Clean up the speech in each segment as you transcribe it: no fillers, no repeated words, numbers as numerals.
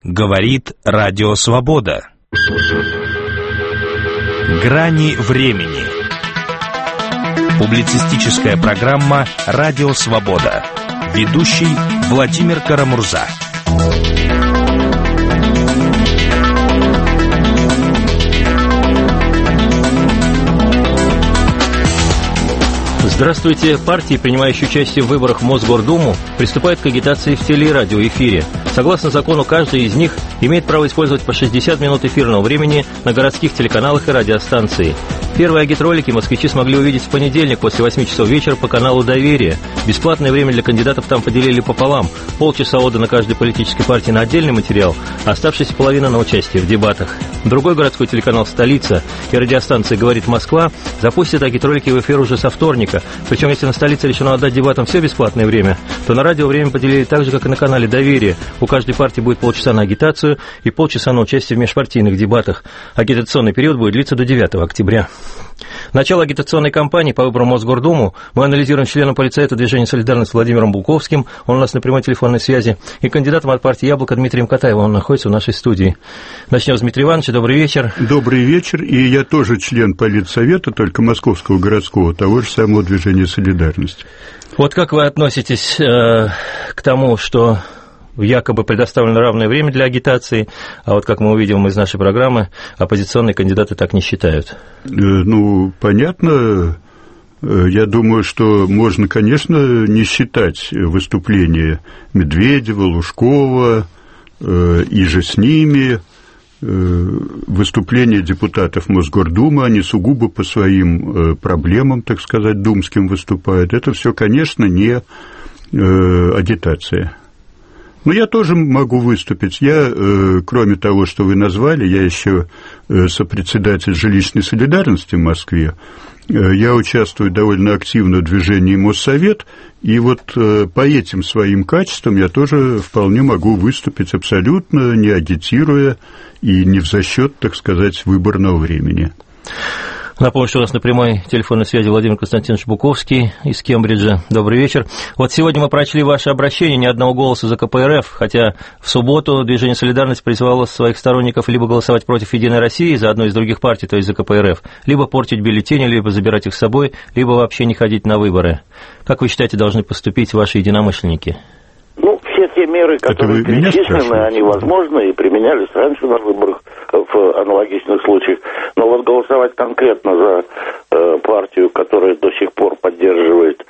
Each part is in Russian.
Говорит Радио Свобода. Грани времени. Публицистическая программа «Радио Свобода». Ведущий Владимир Карамурза. Здравствуйте. Партии, принимающие участие в выборах в Мосгордуму, приступают к агитации в теле- и радиоэфире. Согласно закону, каждый из них имеет право использовать по 60 минут эфирного времени на городских телеканалах и радиостанции. Первые агитролики москвичи смогли увидеть в понедельник после 8 часов вечера по каналу «Доверие». Бесплатное время для кандидатов там поделили пополам. Полчаса отдано каждой политической партии на отдельный материал, а оставшаяся половина на участие в дебатах. Другой городской телеканал «Столица» и радиостанция «Говорит Москва» запустят агитролики в эфир уже со вторника. Причем, если на «Столице» решено отдать дебатам все бесплатное время, то на радио время поделили так же, как и на канале «Доверие». У каждой партии будет полчаса на агитацию и полчаса на участие в межпартийных дебатах. Агитационный период будет длиться до 9 октября. Начало агитационной кампании по выборам в Мосгордуму мы анализируем с членом Политсовета движения «Солидарность» Владимиром Буковским, он у нас на прямой телефонной связи, и кандидатом от партии «Яблоко» Дмитрием Катаевым, он находится в нашей студии. Начнем с Дмитрия Ивановича. Добрый вечер. Добрый вечер, и я тоже член Политсовета, только Московского городского, того же самого движения «Солидарность». Вот как вы относитесь к тому, что якобы предоставлено равное время для агитации, а вот, как мы увидим из нашей программы, оппозиционные кандидаты так не считают? Ну, понятно. Я думаю, что можно, конечно, не считать выступления Медведева, Лужкова и же с ними. Выступления депутатов Мосгордумы, они сугубо по своим проблемам, так сказать, думским выступают. Это все, конечно, не агитация. Но я тоже могу выступить. Я, кроме того, что вы назвали, я еще сопредседатель жилищной солидарности в Москве. Я участвую довольно активно в движении Моссовет, и вот по этим своим качествам я тоже вполне могу выступить абсолютно не агитируя и не взасчет, так сказать, выборного времени. Напомню, что у нас на прямой телефонной связи Владимир Константинович Буковский из Кембриджа. Добрый вечер. Вот сегодня мы прочли ваше обращение, ни одного голоса за КПРФ, хотя в субботу движение «Солидарность» призывало своих сторонников либо голосовать против «Единой России» за одну из других партий, то есть за КПРФ, либо портить бюллетени, либо забирать их с собой, либо вообще не ходить на выборы. Как вы считаете, должны поступить ваши единомышленники? Ну, все те меры, которые перечислены, они возможны и применялись раньше на выборах в аналогичных случаях. Но вот голосовать конкретно за партию, которая до сих пор поддерживает,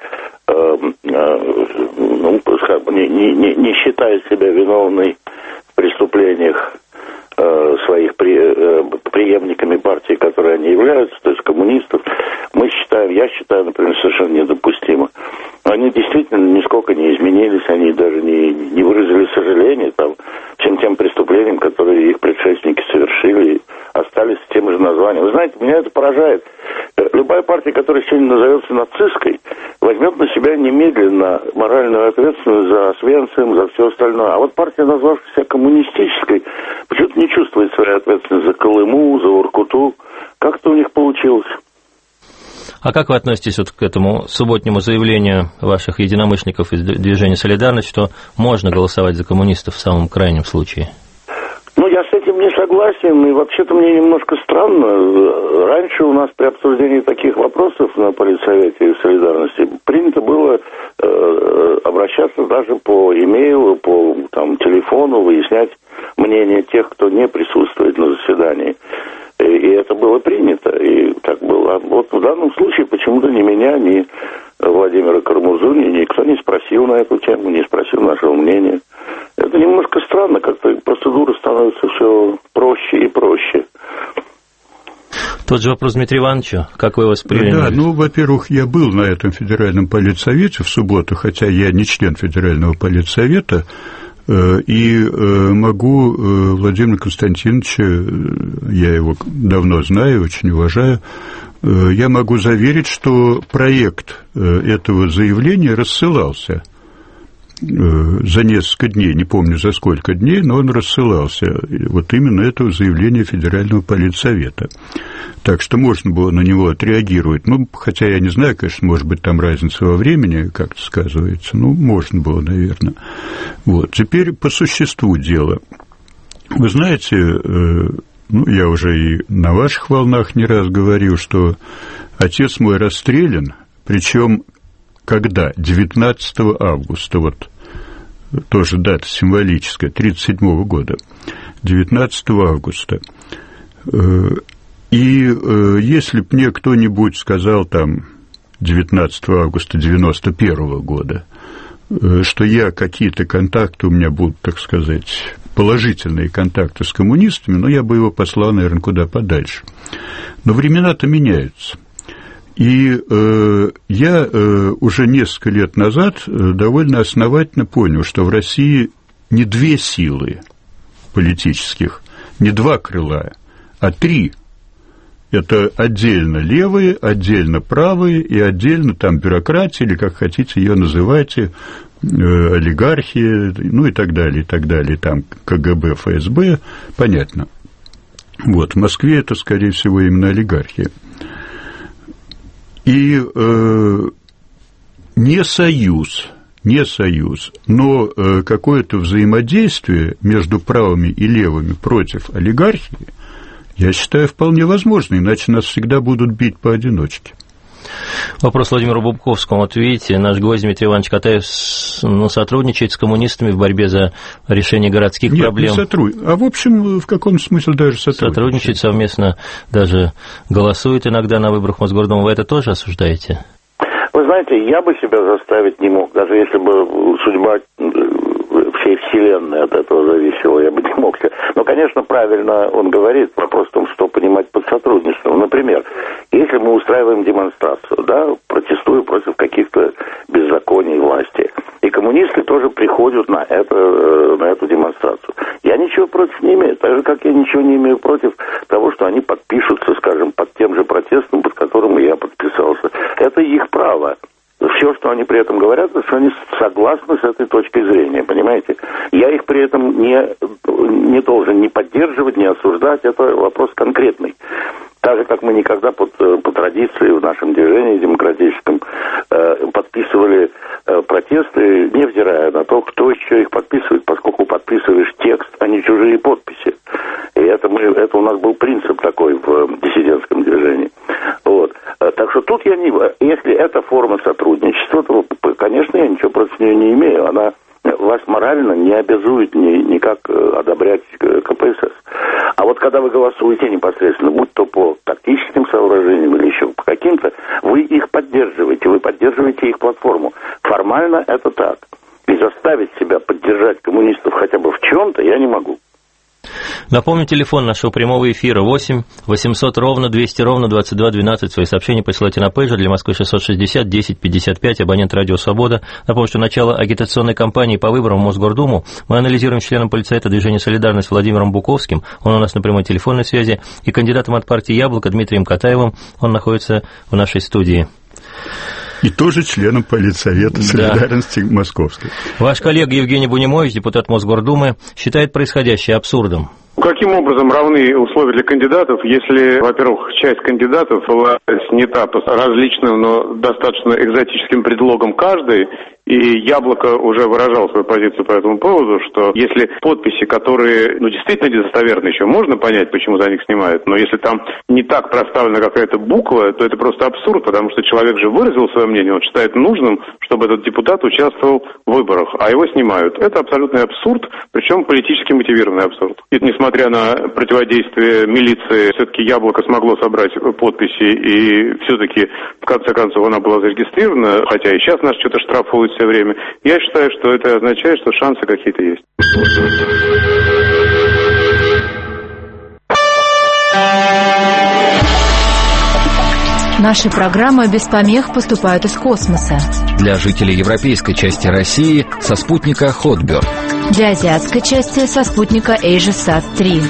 не считает себя виновной в преступлениях своих преемниками партии, которые они являются, то есть коммунистов, я считаю, например, совершенно недопустимо. Они действительно нисколько не изменились, они даже не выразили сожаления всем тем преступлениям, которые их предшественники совершили, остались с тем же названием. Вы знаете, меня это поражает. Любая партия, которая сегодня назовется нацистской, возьмет на себя немедленно моральную ответственность за Освенцим, за все остальное. А вот партия, назвавшаяся коммунистической, почему-то не чувствует своей ответственности за Колыму, за Воркуту. Как-то у них получилось. А как вы относитесь вот к этому субботнему заявлению ваших единомышленников из движения «Солидарность», что можно голосовать за коммунистов в самом крайнем случае? Ну, я с этим не согласен, и вообще-то мне немножко странно. Раньше у нас при обсуждении таких вопросов на Политсовете и в «Солидарности» принято было обращаться даже по имейлу, по телефону, выяснять мнение тех, кто не присутствует на заседании. И это было принято, и так было. А вот в данном случае почему-то ни меня, ни Владимира Карамурзу, никто не спросил на эту тему, не спросил нашего мнения. Это немножко странно, как-то процедура становится все проще и проще. Тот же вопрос Дмитрию Ивановичу. Как вы его восприняли? Да, во-первых, я был на этом федеральном политсовете в субботу, хотя я не член федерального политсовета, и могу Владимира Константиновича, я его давно знаю, очень уважаю, я могу заверить, что проект этого заявления рассылался за несколько дней, не помню за сколько дней, но он рассылался, вот именно этого заявления Федерального политсовета. Так что можно было на него отреагировать. Хотя я не знаю, конечно, может быть, там разница во времени как-то сказывается, можно было, наверное. Вот. Теперь по существу дела. Вы знаете, я уже и на ваших волнах не раз говорил, что отец мой расстрелян, причем когда? 19 августа, вот тоже дата символическая, 1937 года, 19 августа. И если б мне кто-нибудь сказал там 19 августа 1991 года, что какие-то контакты у меня будут, так сказать, положительные контакты с коммунистами, я бы его послал, наверное, куда подальше. Но времена-то меняются. И я уже несколько лет назад довольно основательно понял, что в России не две силы политических, не два крыла, а три. Это отдельно левые, отдельно правые и отдельно там бюрократия, или как хотите ее называйте, олигархи, и так далее, там КГБ, ФСБ, понятно. Вот, в Москве это, скорее всего, именно олигархия. И не союз, но какое-то взаимодействие между правыми и левыми против олигархии, я считаю, вполне возможно, иначе нас всегда будут бить поодиночке. Вопрос Владимиру Бубковскому. Вот видите, наш гость Дмитрий Иванович Катаев сотрудничает с коммунистами в борьбе за решение городских проблем. Нет, а в общем, в каком смысле даже сотрудничает. Сотрудничает совместно, даже голосует иногда на выборах Мосгордумы. Вы это тоже осуждаете? Вы знаете, я бы себя заставить не мог, даже если бы судьба всей вселенной от этого зависела, я бы не мог. Но, конечно, правильно он говорит, вопрос в том, что понимать под сотрудничеством. Например, если мы устраиваем демонстрацию, протестуя против каких-то беззаконий власти, и коммунисты тоже приходят на эту демонстрацию, я ничего против не имею, так же, как я ничего не имею против того, что они подпишутся, скажем, под тем же протестом, под которым я подписался. Это их право. Все, что они при этом говорят, что они согласны с этой точкой зрения, понимаете? Я их при этом не должен ни поддерживать, ни осуждать, это вопрос конкретный. Так же, как мы никогда по традиции в нашем движении демократическом подписывали протесты, невзирая на то, кто еще их подписывает, поскольку подписываешь текст, а не чужие подписи. И это у нас был принцип такой в диссидентском движении. Вот. Так что тут если это форма сотрудничества, то, конечно, я ничего против нее не имею. Она вас морально не обязует никак одобрять КПСС. А вот когда вы голосуете непосредственно, будь то по тактическим соображениям или еще по каким-то, вы их поддерживаете, их платформу. Формально это так. И заставить себя поддержать коммунистов хотя бы в чем-то я не могу. Напомню, телефон нашего прямого эфира 8 800 ровно 200 ровно 22 12. Свои сообщения присылайте на пейджер для Москвы 660 10 55, абонент «Радио Свобода». Напомню, что начало агитационной кампании по выборам в Мосгордуму мы анализируем с членом полицейта движения «Солидарность» Владимиром Буковским, он у нас на прямой телефонной связи, и кандидатом от партии «Яблоко» Дмитрием Катаевым, он находится в нашей студии. И тоже членом политсовета «Солидарности» Московской. Ваш коллега Евгений Бунимович, депутат Мосгордумы, считает происходящее абсурдом. Каким образом равны условия для кандидатов, если, во-первых, часть кандидатов была снята по различным, но достаточно экзотическим предлогам каждый, и «Яблоко» уже выражал свою позицию по этому поводу, что если подписи, которые, действительно недостоверны еще, можно понять, почему за них снимают, но если там не так проставлена какая-то буква, то это просто абсурд, потому что человек же выразил свое мнение, он считает нужным, чтобы этот депутат участвовал в выборах, а его снимают. Это абсолютный абсурд, причем политически мотивированный абсурд. И несмотря на противодействие милиции, все-таки «Яблоко» смогло собрать подписи, и все-таки, в конце концов, она была зарегистрирована, хотя и сейчас нас что-то штрафуют все время. Я считаю, что это означает, что шансы какие-то есть. Наши программы без помех поступают из космоса. Для жителей европейской части России со спутника Hotbird. Для азиатской части со спутника AsiaSat-3.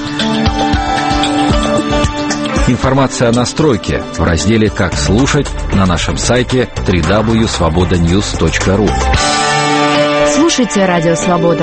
Информация о настройке в разделе «Как слушать» на нашем сайте www.svobodanews.ru. Слушайте «Радио Свобода».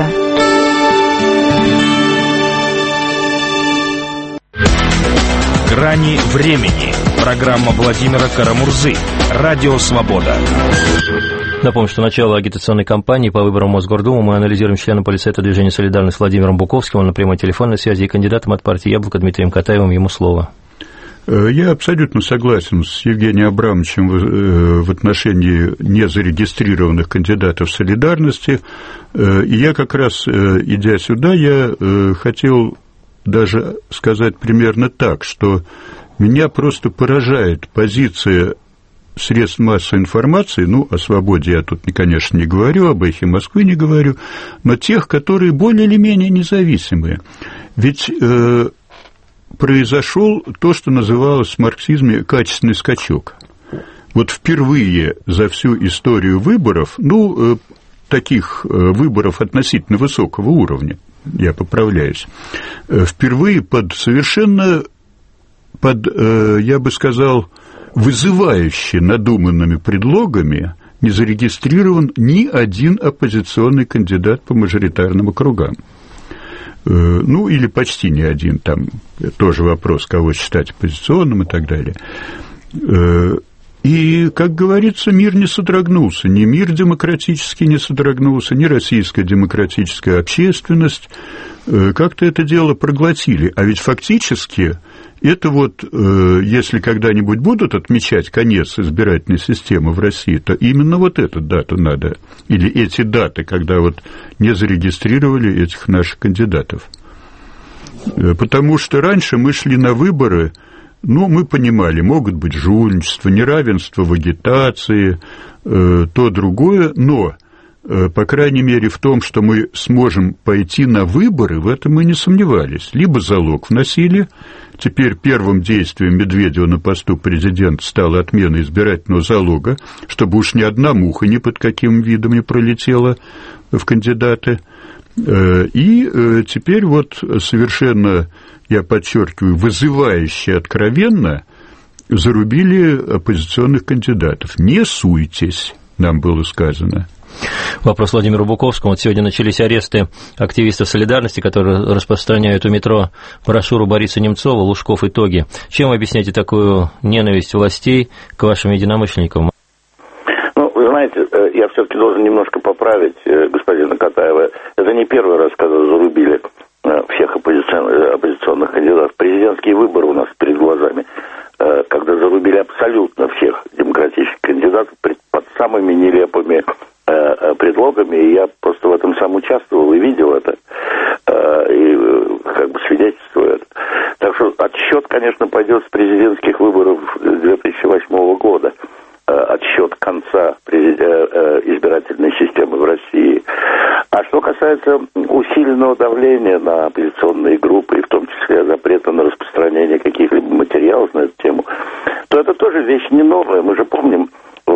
«Грани времени». Программа Владимира Карамурзы. «Радио Свобода». Напомню, что начало агитационной кампании по выборам в Мосгордуму мы анализируем членом Политсовета движения «Солидарность» Владимиром Буковским, он на прямой телефонной связи, и кандидатом от партии «Яблоко» Дмитрием Катаевым. Ему слово. Я абсолютно согласен с Евгением Абрамовичем в отношении незарегистрированных кандидатов солидарности. И я как раз, идя сюда, я хотел даже сказать примерно так, что меня просто поражает позиция средств массовой информации, ну, о «Свободе» я тут, конечно, не говорю, об «Эхе Москвы» не говорю, но тех, которые более или менее независимые. Ведь произошел то, что называлось в марксизме качественный скачок. Вот впервые за всю историю выборов, ну, таких выборов относительно высокого уровня, я поправляюсь, впервые под совершенно, я бы сказал, вызывающе надуманными предлогами не зарегистрирован ни один оппозиционный кандидат по мажоритарным округам. Ну, или почти ни один, там тоже вопрос, кого считать оппозиционным и так далее. И, как говорится, мир не содрогнулся, ни мир демократический не содрогнулся, ни российская демократическая общественность. Как-то это дело проглотили. А ведь фактически это вот, если когда-нибудь будут отмечать конец избирательной системы в России, то именно вот эту дату надо, или эти даты, когда вот не зарегистрировали этих наших кандидатов. Потому что раньше мы шли на выборы, ну, мы понимали, могут быть жульничество, неравенство в агитации, то, другое, но, по крайней мере, в том, что мы сможем пойти на выборы, в этом мы не сомневались. Либо залог вносили. Теперь первым действием Медведева на посту президента стала отмена избирательного залога, чтобы уж ни одна муха ни под каким видом не пролетела в кандидаты. И теперь вот совершенно, я подчеркиваю, вызывающе откровенно зарубили оппозиционных кандидатов. Не суйтесь, нам было сказано. Вопрос Владимиру Буковскому. Вот сегодня начались аресты активистов «Солидарности», которые распространяют у метро брошюру Бориса Немцова «Лужков. Итоги». Чем вы объясняете такую ненависть властей к вашим единомышленникам? Ну, вы знаете, я все-таки должен немножко поправить господина Катаева. Это не первый раз, когда зарубили всех оппозиционных кандидатов. Президентские выборы у нас перед глазами, когда зарубили абсолютно всех демократических кандидатов под самыми нелепыми предлогами, и я просто в этом сам участвовал и видел это, и как бы свидетельствую это. Так что отсчет, конечно, пойдет с президентских выборов 2008 года, отсчет конца избирательной системы в России. А что касается усиленного давления на оппозиционные группы, и в том числе запрета на распространение каких-либо материалов на эту тему, то это тоже вещь не новая. Мы же помним,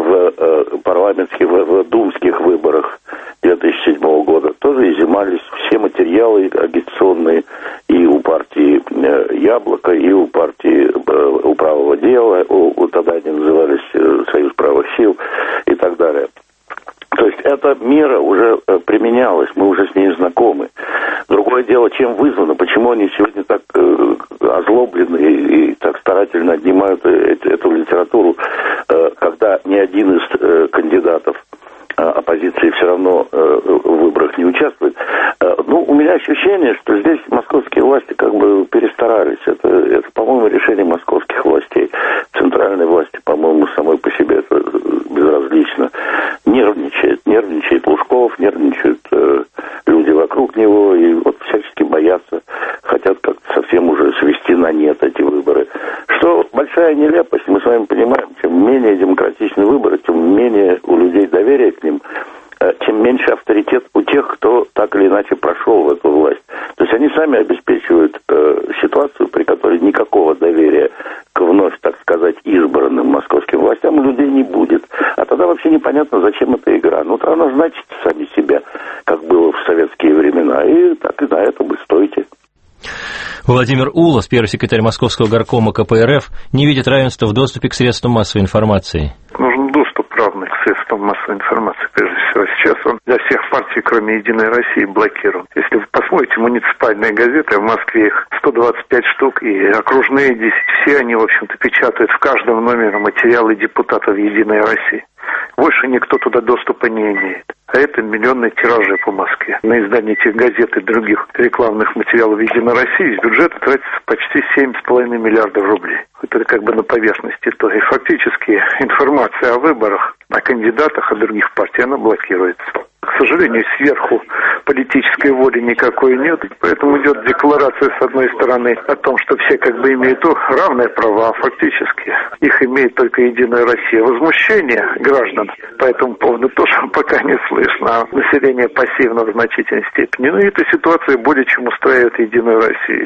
в парламентских, в думских выборах 2007 года тоже изъимались все материалы агитационные и у партии «Яблоко», и у партии «У правого дела», тогда они назывались «Союз правых сил» и так далее. То есть эта мера уже применялась, мы уже с ней знакомы. Другое дело, чем вызвано, почему они сегодня так озлоблены и так старательно отнимают эту литературу, когда ни один из кандидатов оппозиции все равно в выборах не участвует. Ну, у меня ощущение, что здесь московские власти как бы перестарались. Это по-моему, решение московских властей. Центральной власти, по-моему, самой по себе это безразлично. Нервничает Лужков, нервничают люди вокруг него, и вот всячески боятся, хотят как-то совсем уже свести на нет эти выборы. Что большая нелепость, мы с вами понимаем, чем менее демократичны выборы, тем менее у людей доверия к ним, тем меньше авторитет у тех, кто так или иначе прошел в эту власть. То есть они сами обеспечивают ситуацию, при которой никакого доверия к вновь, так сказать, избранным московским властям у людей не будет. А тогда вообще непонятно, зачем эта игра. Ну, тогда назначите сами себя, как было в советские времена, и так и на этом вы стойте. Владимир Улас, первый секретарь Московского горкома КПРФ, не видит равенства в доступе к средствам массовой информации. Нужен доступ равный к средствам массовой информации, прежде всего. Сейчас он для всех партий, кроме «Единой России», блокирован. Если вы посмотрите муниципальные газеты, в Москве их 125 штук, и окружные 10, все они, в общем-то, печатают в каждом номере материалы депутатов «Единой России». Больше никто туда доступа не имеет. А это миллионные тиражи по Москве. На издание этих газет и других рекламных материалов «Единой России» из бюджета тратится почти 7,5 миллиардов рублей. Это как бы на поверхности. То и фактически информация о выборах, о кандидатах, о других партий, она блокируется. К сожалению, сверху политической воли никакой нет. Поэтому идет декларация, с одной стороны, о том, что все как бы имеют равные права, фактически. Их имеет только «Единая Россия». Возмущение граждан по этому поводу тоже пока не слышно. А население пассивно в значительной степени. Но эта ситуация более чем устраивает «Единую Россию».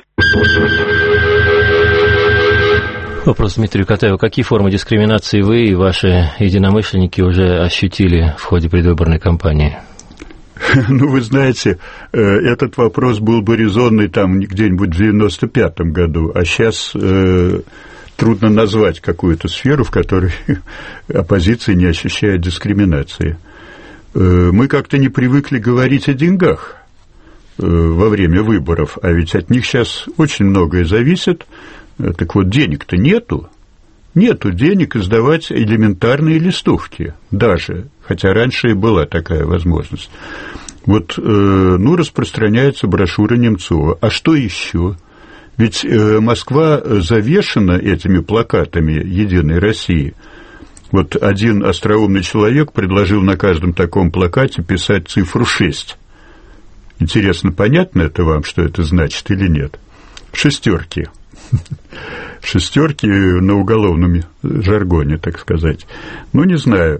Вопрос Дмитрию Катаеву. Какие формы дискриминации вы и ваши единомышленники уже ощутили в ходе предвыборной кампании? Ну, вы знаете, этот вопрос был бы резонный там где-нибудь в 95-м году, а сейчас трудно назвать какую-то сферу, в которой оппозиция не ощущает дискриминации. Мы как-то не привыкли говорить о деньгах во время выборов, а ведь от них сейчас очень многое зависит. Так вот, денег-то нету. Нету денег издавать элементарные листовки даже, хотя раньше и была такая возможность. Вот, распространяется брошюра Немцова. А что еще? Ведь Москва завешена этими плакатами «Единой России». Вот один остроумный человек предложил на каждом таком плакате писать цифру 6. Интересно, понятно это вам, что это значит или нет? Шестерки. Шестерки на уголовном жаргоне, так сказать. Ну, не знаю.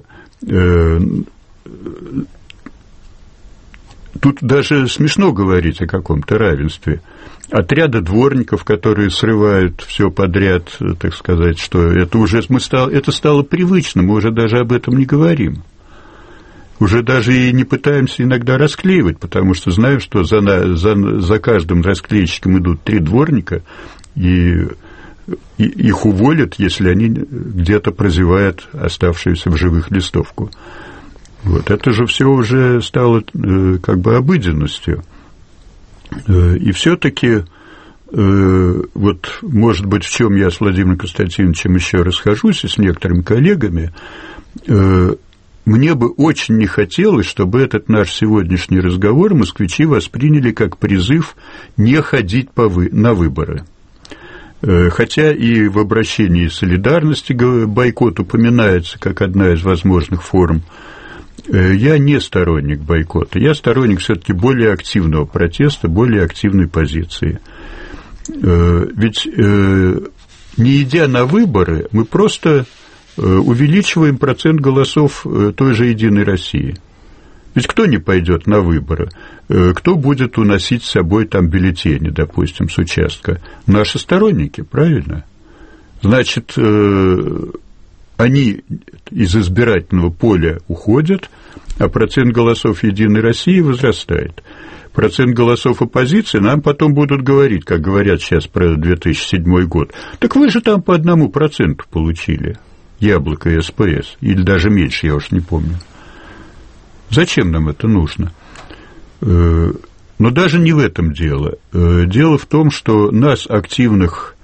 Тут даже смешно говорить о каком-то равенстве. Отряда дворников, которые срывают все подряд, так сказать, что это уже это стало привычным, мы уже даже об этом не говорим. Уже даже и не пытаемся иногда расклеивать, потому что знаем, что за каждым расклеечком идут 3 дворника, и их уволят, если они где-то прозевают оставшуюся в живых листовку. Вот это же все уже стало как бы обыденностью. И все-таки, вот, может быть, в чем я с Владимиром Константиновичем еще расхожусь и с некоторыми коллегами, мне бы очень не хотелось, чтобы этот наш сегодняшний разговор москвичи восприняли как призыв не ходить на выборы. Хотя и в обращении солидарности бойкот упоминается как одна из возможных форм, я не сторонник бойкота, я сторонник все-таки более активного протеста, более активной позиции. Ведь не идя на выборы, мы просто увеличиваем процент голосов той же «Единой России». Ведь кто не пойдет на выборы? Кто будет уносить с собой там бюллетени, допустим, с участка? Наши сторонники, правильно? Значит, они из избирательного поля уходят, а процент голосов «Единой России» возрастает. Процент голосов оппозиции нам потом будут говорить, как говорят сейчас про 2007 год. Так вы же там по 1% получили, Яблоко и СПС, или даже меньше, я уж не помню. Зачем нам это нужно? Но даже не в этом дело. Дело в том, что нас, активных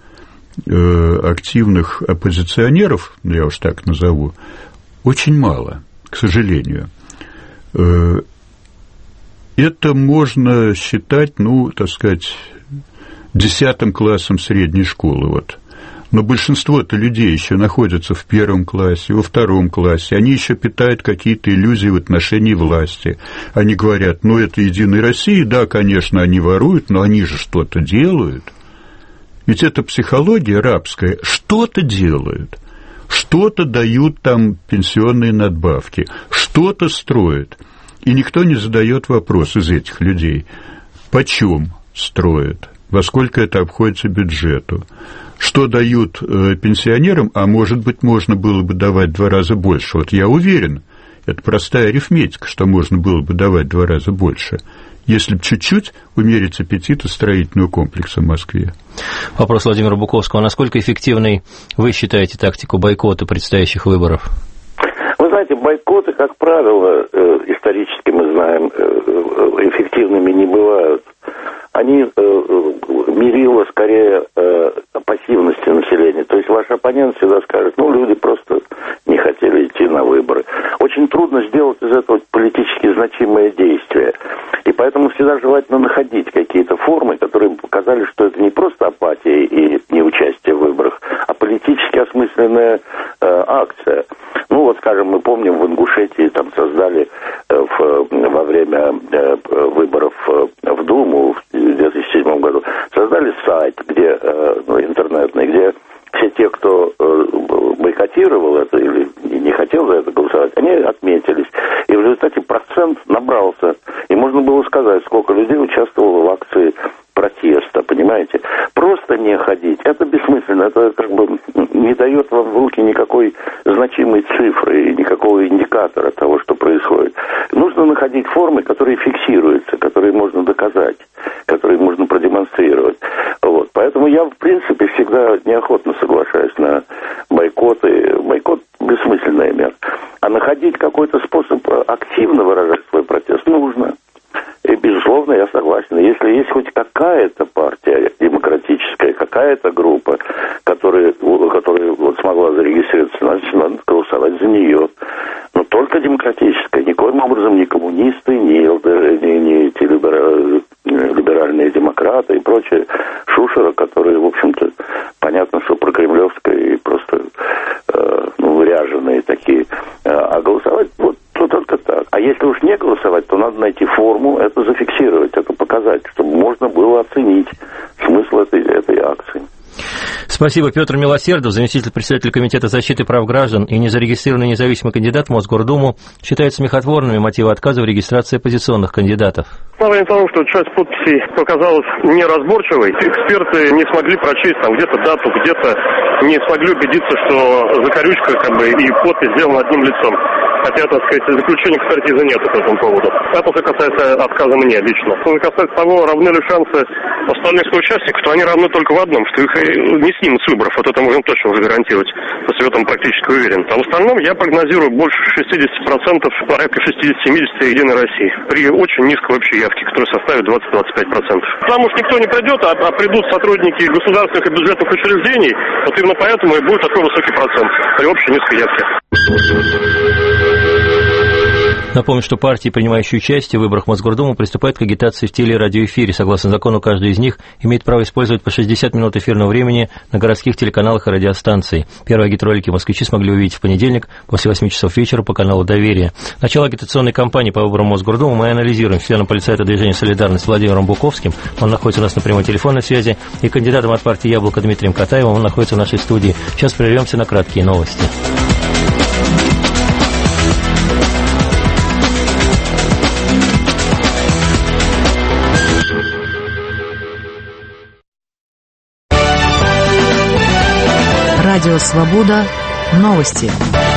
оппозиционеров, я уж так назову, очень мало, к сожалению. Это можно считать, так сказать, 10 классом средней школы, вот. Но большинство-то людей еще находятся в 1 классе, во 2 классе. Они еще питают какие-то иллюзии в отношении власти. Они говорят, это «Единая Россия», да, конечно, они воруют, но они же что-то делают. Ведь это психология рабская. Что-то делают, что-то дают там пенсионные надбавки, что-то строят. И никто не задает вопрос из этих людей, почем строят, во сколько это обходится бюджету. Что дают пенсионерам, а может быть, можно было бы давать в 2 раза больше. Вот я уверен, это простая арифметика, что можно было бы давать в 2 раза больше, если бы чуть-чуть умерить аппетиты строительного комплекса в Москве. Вопрос Владимира Буковского. Насколько эффективной вы считаете тактику бойкота предстоящих выборов? Вы знаете, бойкоты, как правило, исторически мы знаем, эффективными не бывают. Они мерило скорее пассивности населения. То есть ваш оппонент всегда скажет, люди просто не хотели идти на на выборы. Очень трудно сделать из этого политически значимое действие. И поэтому всегда желательно находить какие-то формы, которые показали, что это не просто апатия и неучастие в выборах, а политически осмысленная акция. Ну, вот, скажем, мы помним, в Ингушетии там создали во время выборов в Думу в 2007 году, создали сайт, где, интернетный, где все те, кто бойкотировал это или не хотел за это голосовать, они отметились. И в результате процент набрался. И можно было сказать, сколько людей участвовало в акции протеста, понимаете? Просто не ходить, это бессмысленно, это как бы не дает вам в руки никакой значимой цифры и никакого индикатора того, что происходит. Нужно находить формы, которые фиксируются, которые можно доказать, которые можно продемонстрировать. Вот. Поэтому я, в принципе, всегда неохотно соглашаюсь на бойкоты. Бойкот – бессмысленная мера. А находить какой-то способ активно выражать свой протест нужно. И, безусловно, я согласен. Если есть хоть какая-то партия демократическая, какая-то группа, которая вот смогла зарегистрироваться, значит, надо голосовать за нее. Но только демократическая. Никоим образом ни коммунисты, ни ЛДЖ, ни эти либеральные демократы и прочие шушера, которые, в общем-то, понятно, что прокремлевская и просто ряженые такие. А голосовать вот только так. А если уж не голосовать, то надо найти форму, это зафиксировать, это показать, чтобы можно было оценить смысл этой акции. Спасибо. Петр Милосердов, заместитель председателя Комитета защиты прав граждан и незарегистрированный независимый кандидат в Мосгордуму, считает смехотворными мотивы отказа в регистрации оппозиционных кандидатов. Дело в том, что часть подписей показалась неразборчивой. Эксперты не смогли прочесть там где-то дату, где-то не смогли убедиться, что закорючка и подпись сделана одним лицом. Хотя, так сказать, заключения экспертизы нет по этому поводу. Это что касается отказа мне лично. Что касается того, равны ли шансы остальных соучастников, то они равны только в одном, что их не снимут с выборов. Вот это можем точно уже гарантировать. В этом практически уверен. А в остальном я прогнозирую больше 60%, порядка 60-70% Единой России. При очень низкой общей явке, которая составит 20-25%. Потому что никто не придет, а придут сотрудники государственных и бюджетных учреждений. Вот именно поэтому и будет такой высокий процент при общей низкой явке. Напомню, что партии, принимающие участие в выборах в Мосгордуму, приступают к агитации в теле- и радиоэфире. Согласно закону, каждый из них имеет право использовать по 60 минут эфирного времени на городских телеканалах и радиостанциях. Первые агитролики москвичи смогли увидеть в понедельник после 8 часов вечера по каналу «Доверие». Начало агитационной кампании по выборам Мосгордумы мы анализируем с членом полицейского движения «Солидарность» Владимиром Буковским. Он находится у нас на прямой телефонной связи. И кандидатом от партии «Яблоко» Дмитрием Катаевым. Он находится в нашей студии. Сейчас прервемся на краткие новости. Радио «Свобода». Новости.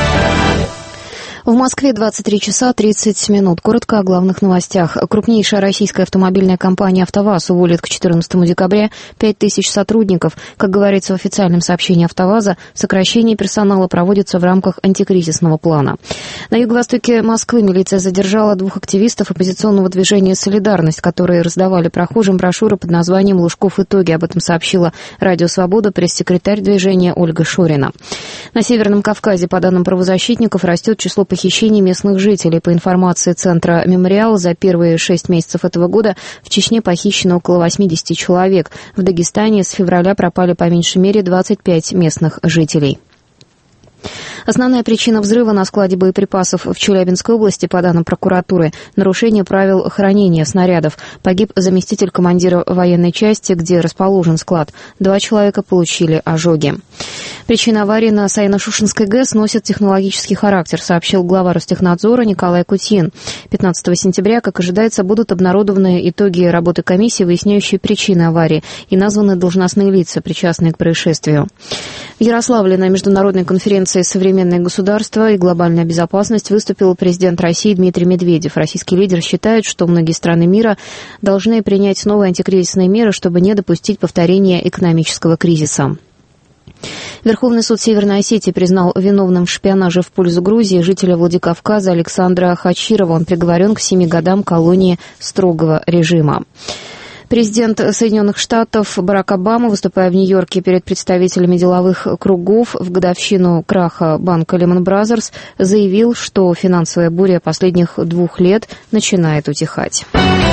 В Москве 23 часа 30 минут. Коротко о главных новостях. Крупнейшая российская автомобильная компания «АвтоВАЗ» уволит к 14 декабря 5000 сотрудников. Как говорится в официальном сообщении «АвтоВАЗа», сокращение персонала проводится в рамках антикризисного плана. На юго-востоке Москвы милиция задержала 2 активистов оппозиционного движения «Солидарность», которые раздавали прохожим брошюры под названием «Лужков итоги». Об этом сообщила Радио «Свобода» пресс-секретарь движения Ольга Шорина. На Северном Кавказе, по данным правозащитников, растет число похищений местных жителей. По информации Центра «Мемориал», за первые 6 месяцев этого года в Чечне похищено около 80 человек. В Дагестане с февраля пропали по меньшей мере 25 местных жителей. Основная причина взрыва на складе боеприпасов в Челябинской области, по данным прокуратуры, нарушение правил хранения снарядов. Погиб заместитель командира военной части, где расположен склад. 2 человека получили ожоги. Причина аварии на Саяно-Шушенской ГЭС носит технологический характер, сообщил глава Ростехнадзора Николай Кутьин. 15 сентября, как ожидается, будут обнародованы итоги работы комиссии, выясняющей причины аварии, и названы должностные лица, причастные к происшествию. В Ярославле на международной конференции «Современное государство и глобальная безопасность» выступил президент России Дмитрий Медведев. Российский лидер считает, что многие страны мира должны принять новые антикризисные меры, чтобы не допустить повторения экономического кризиса. Верховный суд Северной Осетии признал виновным в шпионаже в пользу Грузии жителя Владикавказа Александра Хачирова. Он приговорен к 7 годам колонии строгого режима. Президент Соединенных Штатов Барак Обама, выступая в Нью-Йорке перед представителями деловых кругов в годовщину краха банка Lehman Brothers, заявил, что финансовая буря последних 2 лет начинает утихать.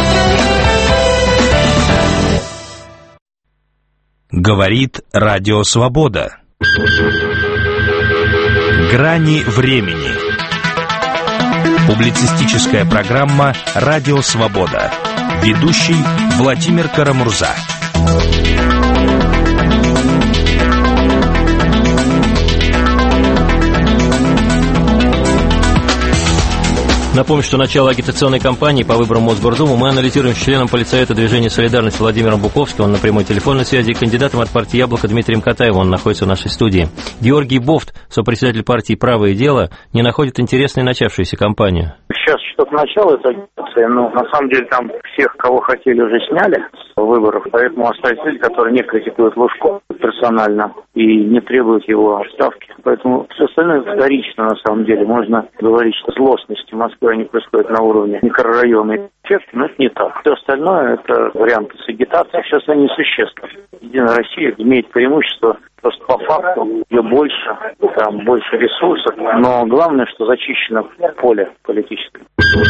Говорит Радио Свобода. Грани времени. Публицистическая программа «Радио Свобода». Ведущий Владимир Карамурза. Напомню, что начало агитационной кампании по выборам Мосгордумы мы анализируем с членом Политсовета движения «Солидарность» Владимиром Буковским, он на прямой телефонной связи, и кандидатом от партии «Яблоко» Дмитрием Катаевым, он находится в нашей студии. Георгий Бофт, сопредседатель партии «Правое дело», не находит интересной начавшуюся кампанию. Сейчас что-то начало этой агитации, но на самом деле там всех, кого хотели, уже сняли выборов, поэтому остались люди, которые не критикуют Лужкова персонально и не требуют его отставки. Поэтому все остальное вторично, на самом деле. Можно говорить, что злостности Москвы, они происходят на уровне микрорайона, но это не так. Все остальное – это варианты с агитацией. Сейчас они несущественны. Единая Россия имеет преимущество просто по факту, ее больше, там больше ресурсов, но главное, что зачищено поле политическое.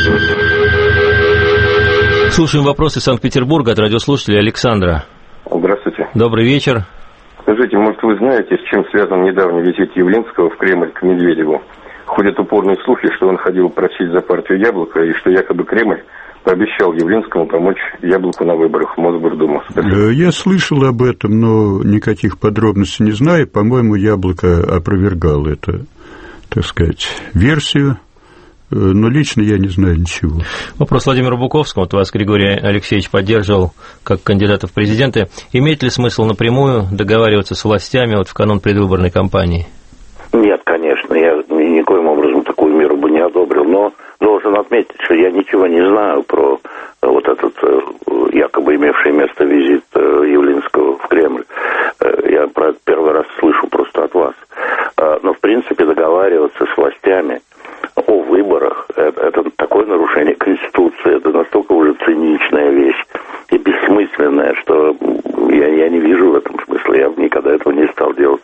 Слушаем вопросы из Санкт-Петербурга от радиослушателя Александра. Здравствуйте. Добрый вечер. Скажите, может, вы знаете, с чем связан недавний визит Явлинского в Кремль к Медведеву? Ходят упорные слухи, что он ходил просить за партию «Яблоко», и что якобы Кремль пообещал Явлинскому помочь «Яблоку» на выборах в Мосгордуму. Я слышал об этом, но никаких подробностей не знаю. По-моему, «Яблоко» опровергал эту, так сказать, версию. Но лично я не знаю ничего. Вопрос Владимиру Буковскому. Вот вас Григорий Алексеевич поддерживал как кандидата в президенты. Имеет ли смысл напрямую договариваться с властями вот в канун предвыборной кампании? Нет, конечно, я никоим образом такую меру бы не одобрил, но должен отметить, что я ничего не знаю про вот этот якобы имевший место визит Явлинского в Кремль. Я про это первый раз слышу просто от вас. Но, в принципе, договариваться с властями о выборах – это такое нарушение Конституции, это настолько уже циничная вещь и бессмысленная, что я не вижу в этом смысла, я бы никогда этого не стал делать.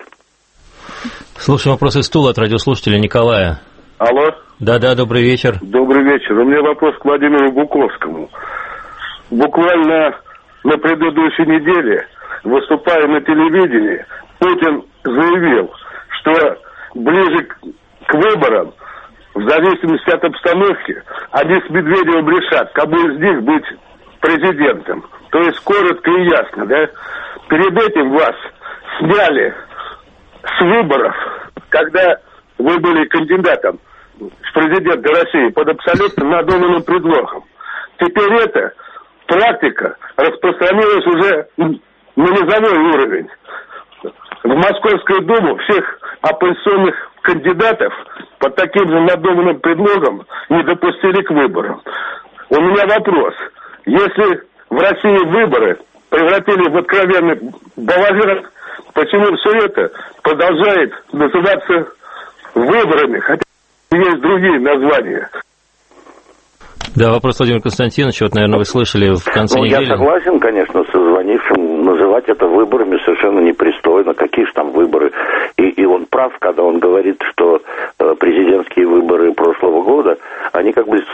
Слушаем вопрос из Тула от радиослушателя Николая. Алло. Да, добрый вечер. Добрый вечер. У меня вопрос к Владимиру Буковскому. Буквально на предыдущей неделе, выступая на телевидении, Путин заявил, что ближе к выборам, в зависимости от обстановки, они с Медведевым решат, кому из них быть президентом. То есть коротко и ясно, да? Перед этим вас сняли с выборов, когда вы были кандидатом в президенты России под абсолютно надуманным предлогом. Теперь эта практика распространилась уже на низовой уровень. В Московскую Думу всех оппозиционных кандидатов под таким же надуманным предлогом не допустили к выборам. У меня вопрос. Если в России выборы превратились в откровенный балаган, почему все это продолжает называться выборами, хотя есть другие названия? Да, вопрос Владимира Константиновича, вот, наверное, вы слышали в конце недели. Я согласен, конечно, с звонившим, называть это выборами совершенно непристойно, какие же там выборы. И он прав, когда он говорит, что президентские выборы прошлого года, они как бы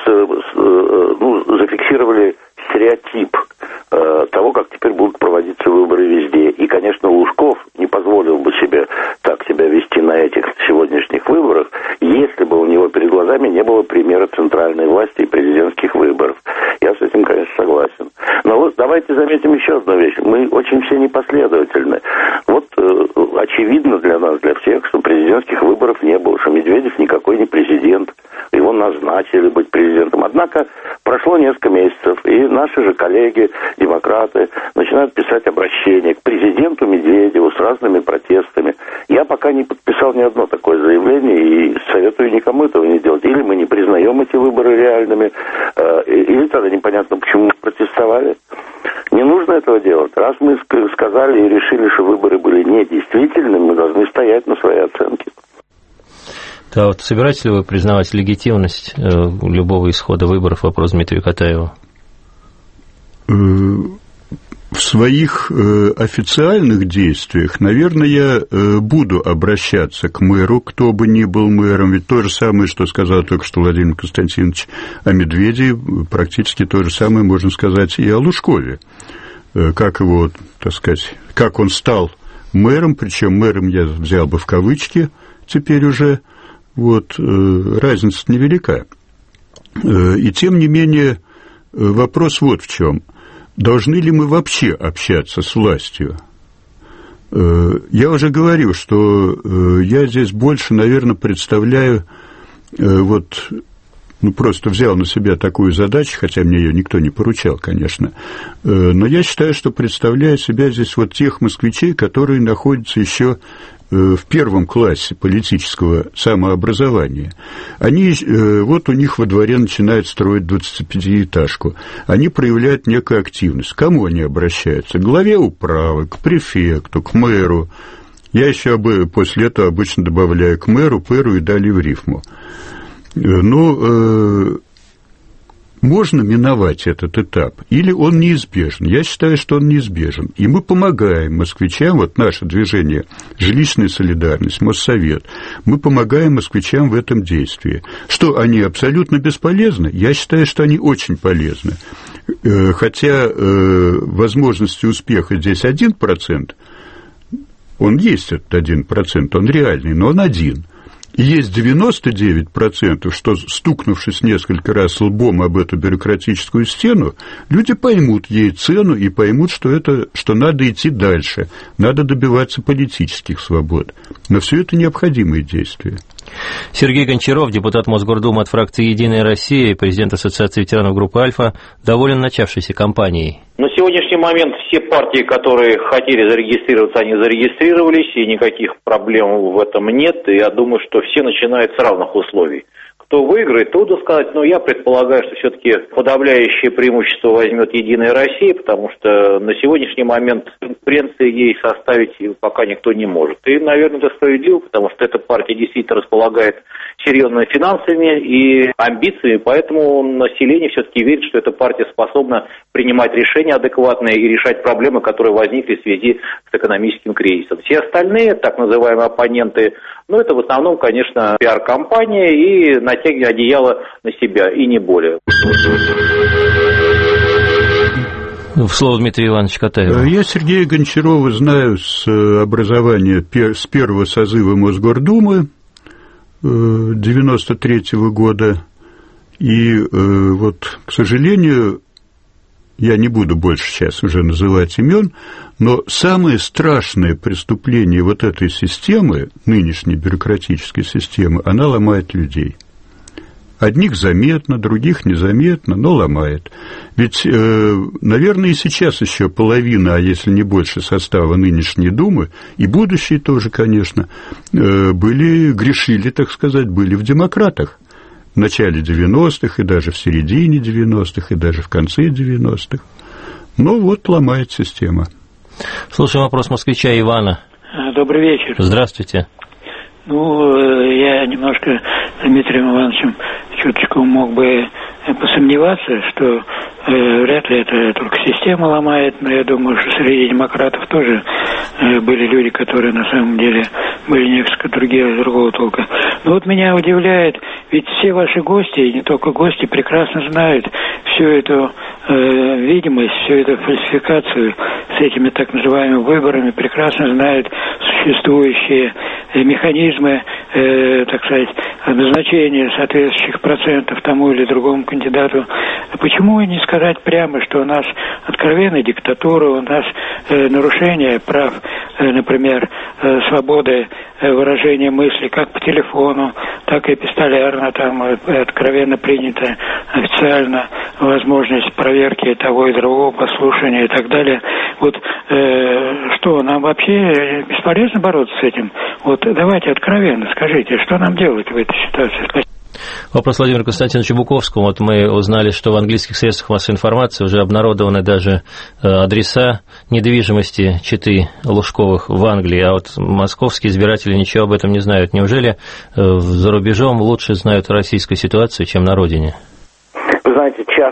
зафиксировали стереотип того, как теперь будут проводиться выборы везде. И, конечно, Лужков не позволил бы себе так себя вести на этих сегодняшних выборах, если бы у него перед глазами не было примера центральной власти и президентских выборов. Я с этим, конечно, согласен. Но вот давайте заметим еще одну вещь. Мы очень все непоследовательны. Вот очевидно для нас, для всех, что президентских выборов не было, что Медведев никакой не президент. Его назначили быть президентом. Однако прошло несколько месяцев, и наши же коллеги, демократы, начинают писать обращения к президенту Медведеву с разными протестами. Я пока не подписал ни одно такое заявление и советую никому этого не делать. Или мы не признаем эти выборы реальными, или тогда непонятно, почему мы протестовали. Не нужно этого делать. Раз мы сказали и решили, что выборы были недействительными, мы должны стоять на своей оценке. Да, вот собираетесь ли вы признавать легитимность любого исхода выборов? Вопрос Дмитрию Катаеву. В своих официальных действиях, наверное, я буду обращаться к мэру, кто бы ни был мэром, ведь то же самое, что сказал только что Владимир Константинович о Медведе, практически то же самое можно сказать и о Лужкове. Как его, так сказать, как он стал мэром, причем мэром я взял бы в кавычки теперь уже, вот, разница невелика. И тем не менее, вопрос вот в чем. Должны ли мы вообще общаться с властью? Я уже говорил, что я здесь больше, наверное, представляю, вот, ну, просто взял на себя такую задачу, хотя мне ее никто не поручал, конечно, но я считаю, что представляю себя здесь вот тех москвичей, которые находятся еще в первом классе политического самообразования. Они, вот у них во дворе начинают строить 25-этажку. Они проявляют некую активность. К кому они обращаются? К главе управы, к префекту, к мэру. Я еще после этого обычно добавляю к мэру, пэру и далее в рифму. Но можно миновать этот этап, или он неизбежен? Я считаю, что он неизбежен. И мы помогаем москвичам, вот наше движение «Жилищная солидарность», Моссовет, мы помогаем москвичам в этом действии. Что они абсолютно бесполезны? Я считаю, что они очень полезны. Хотя возможности успеха здесь 1%, он есть этот 1%, он реальный, но он один. И есть 99%, что, стукнувшись несколько раз лбом об эту бюрократическую стену, люди поймут ей цену и поймут, что надо идти дальше, надо добиваться политических свобод. Но все это необходимые действия. Сергей Гончаров, депутат Мосгордумы от фракции «Единая Россия», президент Ассоциации ветеранов группы «Альфа», доволен начавшейся кампанией. На сегодняшний момент все партии, которые хотели зарегистрироваться, они зарегистрировались, и никаких проблем в этом нет. И я думаю, что все начинают с равных условий. Кто выиграет, трудно сказать, но я предполагаю, что все-таки подавляющее преимущество возьмет «Единая Россия», потому что на сегодняшний момент конкуренции ей составить пока никто не может. И, наверное, это справедливо, потому что эта партия действительно располагает серьезными финансами и амбициями, поэтому население все-таки верит, что эта партия способна принимать решения адекватные и решать проблемы, которые возникли в связи с экономическим кризисом. Все остальные, так называемые оппоненты, ну, это в основном, конечно, пиар-компания и натягивание одеяла на себя, и не более. Слово Дмитрия Ивановича Катаева. Я Сергея Гончарова знаю с образования, с первого созыва Мосгордумы 1993 года. И вот, к сожалению, я не буду больше сейчас уже называть имен, но самое страшное преступление вот этой системы, нынешней бюрократической системы, она ломает людей. Одних заметно, других незаметно, но ломает. Ведь, наверное, и сейчас еще половина, а если не больше состава нынешней Думы, и будущей тоже, конечно, грешили, так сказать, были в демократах. В начале 90-х, и даже в середине 90-х, и даже в конце 90-х. Но вот ломает система. Слушаем вопрос москвича Ивана. Добрый вечер. Здравствуйте. Ну, я немножко с Дмитрием Ивановичем чуточку мог бы посомневаться, что вряд ли это только система ломает, но я думаю, что среди демократов тоже были люди, которые на самом деле были несколько другого толка. Но вот меня удивляет, ведь все ваши гости, и не только гости, прекрасно знают всю эту видимость, всю эту фальсификацию с этими так называемыми выборами, прекрасно знают существующие механизмы, так сказать, назначения соответствующих процентов тому или другому кандидату. Почему не сказать прямо, что у нас откровенная диктатура, у нас нарушение прав, например, свободы выражения мысли как по телефону, так и эпистолярно, там откровенно принята официально возможность проверки того и другого, послушания и так далее. Вот что, нам вообще бесполезно бороться с этим? Вот давайте откровенно скажите, что нам делать в этой ситуации? Вопрос Владимиру Константиновичу Буковскому. Вот мы узнали, что в английских средствах массовой информации уже обнародованы даже адреса недвижимости четы Лужковых в Англии, а вот московские избиратели ничего об этом не знают. Неужели за рубежом лучше знают российскую ситуацию, чем на родине? Вы знаете, часто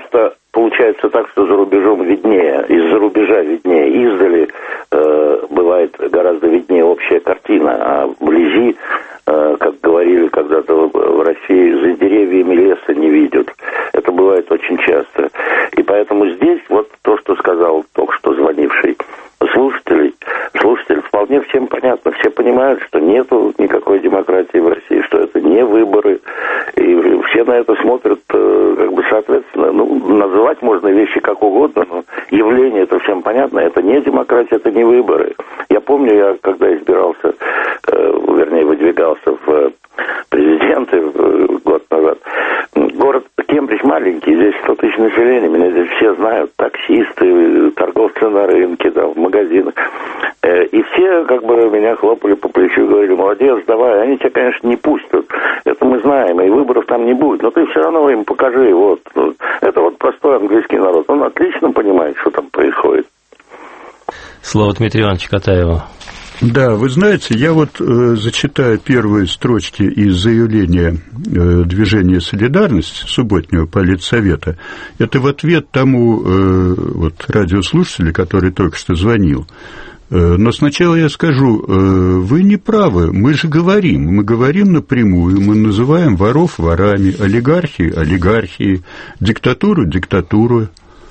получается так, что за рубежом виднее, из-за рубежа виднее, издали бывает гораздо виднее общая картина, а вблизи, как говорили когда-то в России, за деревьями леса не видят. Это бывает очень часто. И поэтому здесь вот то, что сказал только что звонивший слушатель, вполне всем понятно. Все понимают, что нету никакой демократии в России, что это не выборы. И все на это смотрят, как бы, соответственно, называть можно вещи как угодно, но явление это всем понятно. Это не демократия, это не выборы. Я помню, я когда избирался, выдвигался в президенты год назад, город Кембридж маленький, здесь 100 тысяч населения, меня здесь все знают, таксисты, торговцы на рынке, в магазинах. И все как бы меня хлопали по плечу и говорили: молодец, давай. Они тебя, конечно, не пустят, это мы знаем, и выборов там не будет, но ты все равно им покажи. Вот. Это вот простой английский народ, он отлично понимает, что там происходит. Слово Дмитрию Ивановичу Катаеву. Да, вы знаете, я вот зачитаю первые строчки из заявления движения «Солидарность» субботнего политсовета. Это в ответ тому радиослушателю, который только что звонил. Но сначала я скажу, вы не правы, мы говорим напрямую, мы называем воров ворами, олигархией, диктатуру диктатурой.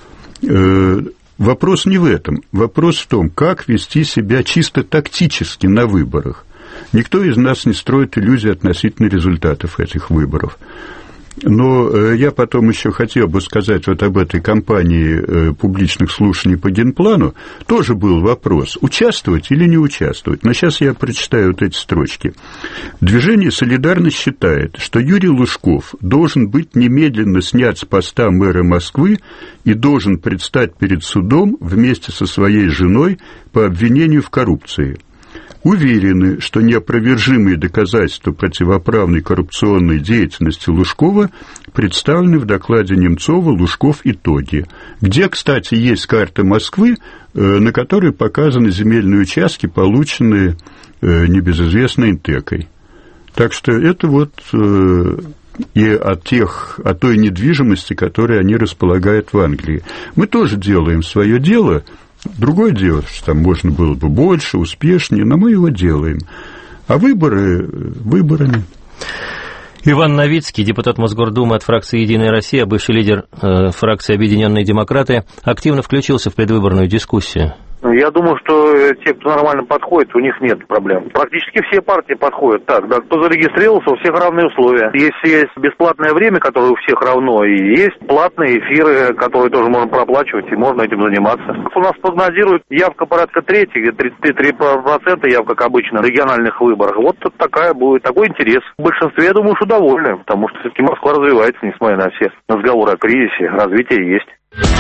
Вопрос не в этом. Вопрос в том, как вести себя чисто тактически на выборах. Никто из нас не строит иллюзий относительно результатов этих выборов. Но я потом еще хотел бы сказать вот об этой кампании публичных слушаний по генплану. Тоже был вопрос, участвовать или не участвовать. Но сейчас я прочитаю вот эти строчки. Движение «Солидарность» считает, что Юрий Лужков должен быть немедленно снят с поста мэра Москвы и должен предстать перед судом вместе со своей женой по обвинению в коррупции. Уверены, что неопровержимые доказательства противоправной коррупционной деятельности Лужкова представлены в докладе Немцова «Лужков. Итоги», где, кстати, есть карта Москвы, на которой показаны земельные участки, полученные небезызвестной Интекой. Так что это вот и о той недвижимости, которой они располагают в Англии. Мы тоже делаем свое дело. Другое дело, что там можно было бы больше, успешнее, но мы его делаем. А выборы выборами. Иван Новицкий, депутат Мосгордумы от фракции «Единая Россия», бывший лидер фракции «Объединенные демократы», активно включился в предвыборную дискуссию. Я думаю, что те, кто нормально подходит, у них нет проблем. Практически все партии подходят так. Да, кто зарегистрировался, у всех равные условия. Если есть бесплатное время, которое у всех равно, и есть платные эфиры, которые тоже можно проплачивать, и можно этим заниматься. У нас прогнозируют явка порядка 33% явка, как обычно, в региональных выборах. Вот такой интерес. В большинстве, я думаю, что довольны, потому что все-таки Москва развивается, несмотря на все разговоры о кризисе. Развитие есть.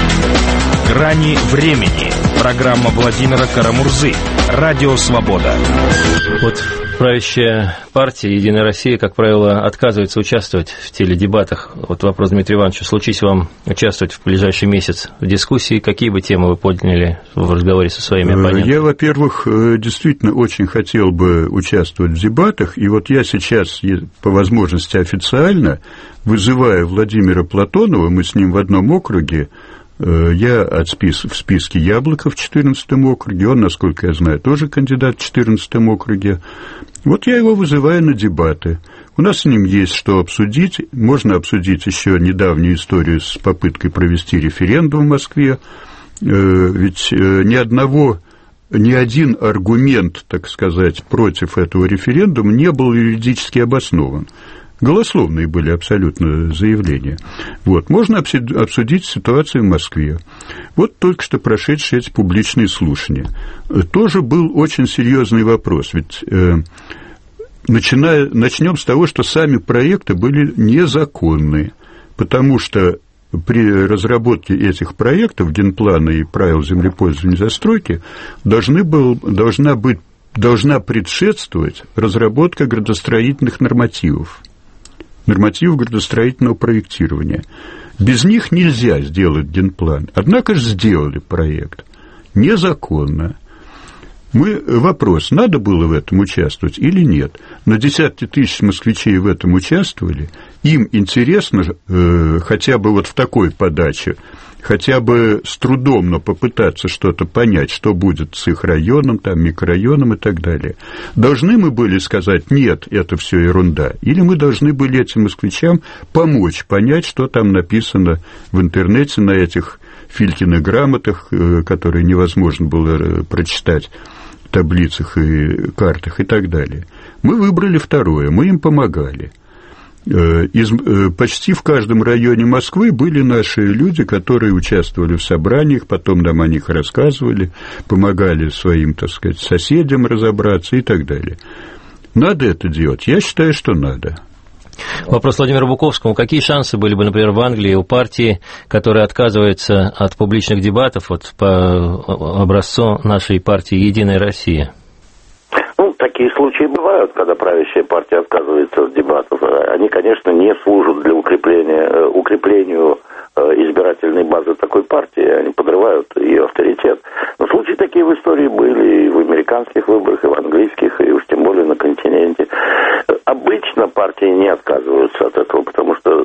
«Грани времени». Программа Владимира Карамурзы. Радио «Свобода». Вот правящая партия «Единая Россия», как правило, отказывается участвовать в теледебатах. Вот вопрос Дмитрию Ивановичу. Случись вам участвовать в ближайший месяц в дискуссии, какие бы темы вы подняли в разговоре со своими оппонентами? Я, во-первых, действительно очень хотел бы участвовать в дебатах. И вот я сейчас, по возможности официально, вызываю Владимира Платонова, мы с ним в одном округе. Я в списке «Яблоко» в 14-м округе, он, насколько я знаю, тоже кандидат в 14-м округе. Вот я его вызываю на дебаты. У нас с ним есть что обсудить. Можно обсудить еще недавнюю историю с попыткой провести референдум в Москве. Ведь ни один аргумент, так сказать, против этого референдума не был юридически обоснован. Голословные были абсолютно заявления. Вот. Можно обсудить ситуацию в Москве. Вот только что прошедшие эти публичные слушания. Тоже был очень серьезный вопрос. Ведь начнем с того, что сами проекты были незаконны, потому что при разработке этих проектов, генплана и правил землепользования и застройки, должна предшествовать разработка градостроительных нормативов градостроительного проектирования. Без них нельзя сделать генплан. Однако же сделали проект. Незаконно. Вопрос, надо было в этом участвовать или нет? Но десятки тысяч москвичей в этом участвовали. Им интересно хотя бы вот в такой подаче, хотя бы с трудом, но попытаться что-то понять, что будет с их районом, там, микрорайоном и так далее. Должны мы были сказать, нет, это все ерунда, или мы должны были этим москвичам помочь понять, что там написано в интернете на этих Филькиных грамотах, которые невозможно было прочитать, таблицах и картах и так далее. Мы выбрали второе, мы им помогали. Почти в каждом районе Москвы были наши люди, которые участвовали в собраниях, потом нам о них рассказывали, помогали своим, так сказать, соседям разобраться и так далее. Надо это делать? Я считаю, что надо. Вопрос Владимиру Буковскому. Какие шансы были бы, например, в Англии у партии, которая отказывается от публичных дебатов вот, по образцу нашей партии «Единая Россия»? Ну, такие случаи бывают, когда правящая партия отказывается от дебатов. Они, конечно, не служат для укреплению избирательной базы такой партии, они подрывают ее авторитет. Но случаи такие в истории были и в американских выборах, и в английских, и уж тем более на континенте. Обычно партии не отказываются от этого, потому что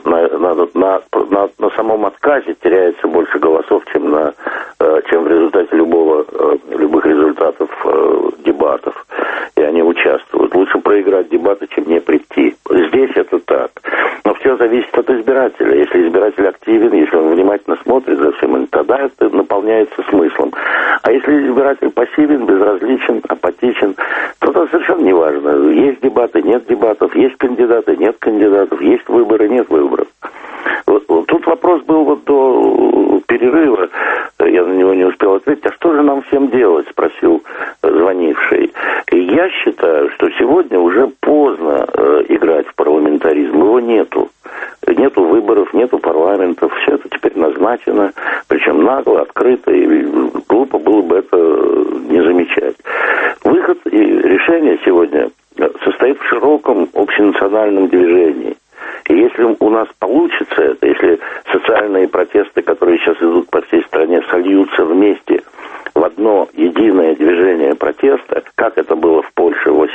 на самом отказе теряется больше голосов, чем в результате любых результатов дебатов. И они участвуют. Лучше проиграть дебаты, чем не прийти. Здесь это так. Но все зависит от избирателя. Если избиратель активен, если он внимательно смотрит за всем, тогда это наполняется смыслом. А если избиратель пассивен, безразличен, апатичен, то это совершенно не важно. Есть дебаты, нет дебатов, есть кандидаты, нет кандидатов, есть выборы, нет выборов. Вот тут вопрос был вот до перерыва, я на него не успел ответить, а что же нам всем делать, спросил звонивший. И я считаю, что сегодня уже поздно играть в парламентаризм, его нету. Нету выборов, нету парламентов, все это теперь назначено, причем нагло, открыто, и глупо было бы это не замечать. Выход и решение сегодня состоит в широком общенациональном движении. И если у нас получится это, если социальные протесты, которые сейчас идут по всей стране, сольются вместе в одно единое движение протеста, как это было в Польше в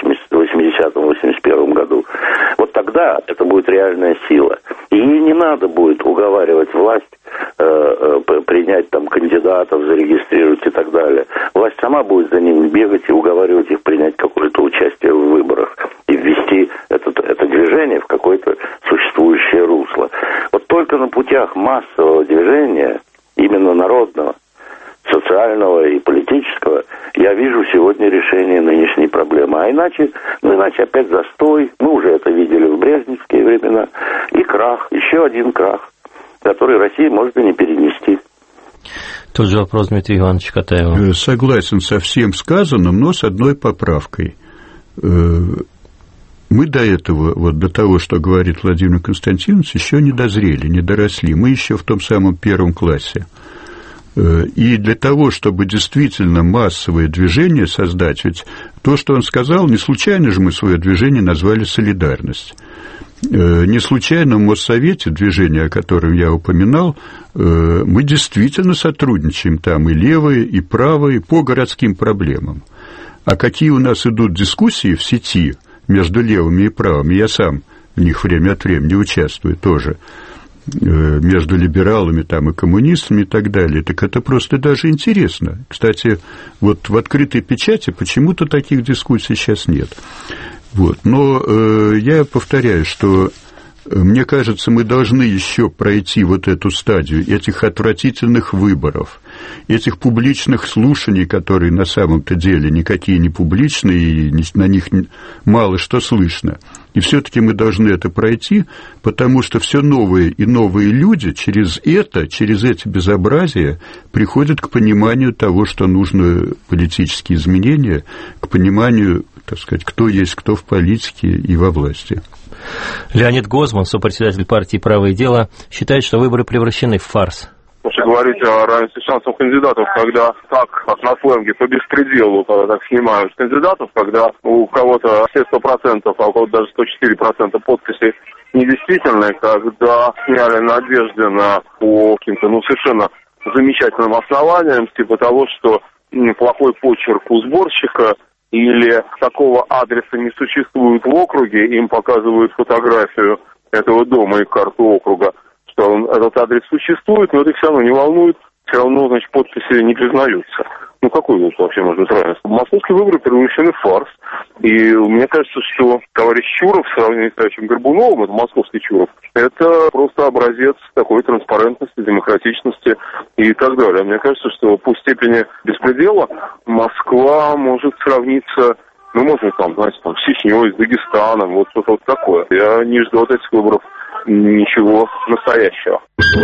80-81 году, вот тогда это будет реальная сила. И ей не надо будет уговаривать власть принять там кандидатов, зарегистрировать и так далее. Власть сама будет за ними бегать и уговаривать их принять какое-то участие в выборах и ввести это движение в какое-то существующее русло. Вот только на путях массового движения, именно народного, социального и политического, я вижу сегодня решение нынешней проблемы. А иначе опять застой, мы уже это видели в брежневские времена, и крах, еще один крах, который Россия может и не перенести. Тот же вопрос Дмитрия Ивановича Катаева. Согласен со всем сказанным, но с одной поправкой. Мы до этого, вот до того, что говорит Владимир Константинович, еще не дозрели, не доросли. Мы еще в том самом первом классе. И для того, чтобы действительно массовое движение создать, ведь то, что он сказал, не случайно же мы свое движение назвали «Солидарность». Не случайно в Моссовете, движение, о котором я упоминал, мы действительно сотрудничаем там и левые, и правые по городским проблемам. А какие у нас идут дискуссии в сети между левыми и правыми, я сам в них время от времени участвую тоже, между либералами там, и коммунистами и так далее, так это просто даже интересно. Кстати, вот в открытой печати почему-то таких дискуссий сейчас нет. Вот. Но я повторяю, что мне кажется, мы должны еще пройти вот эту стадию этих отвратительных выборов, этих публичных слушаний, которые на самом-то деле никакие не публичные, и на них мало что слышно. И все-таки мы должны это пройти, потому что все новые и новые люди через эти безобразия приходят к пониманию того, что нужно политические изменения, к пониманию, так сказать, кто есть кто в политике и во власти. Леонид Гозман, сопредседатель партии «Правое дело», считает, что выборы превращены в фарс. Если говорить о равенстве шансов кандидатов, когда так, как на сленге, по беспределу, когда так снимают кандидатов, когда у кого-то все 100%, а у кого-то даже 104% подписей недействительные, когда сняли надежды по каким-то, совершенно замечательным основаниям, типа того, что плохой почерк у сборщика, или такого адреса не существует в округе, им показывают фотографию этого дома и карту округа, что этот адрес существует, но это их все равно не волнует, все равно, значит, подписи не признаются. Ну, какой вот вообще может быть равенство? Московские выборы превращены в фарс. И мне кажется, что товарищ Чуров в сравнении с товарищем Горбуновым, это московский Чуров, это просто образец такой транспарентности, демократичности и так далее. Мне кажется, что по степени беспредела Москва может сравниться, ну, можно там, знаете, там, с Чечней, с Дагестаном, вот что-то вот такое. Я не жду от этих выборов ничего настоящего.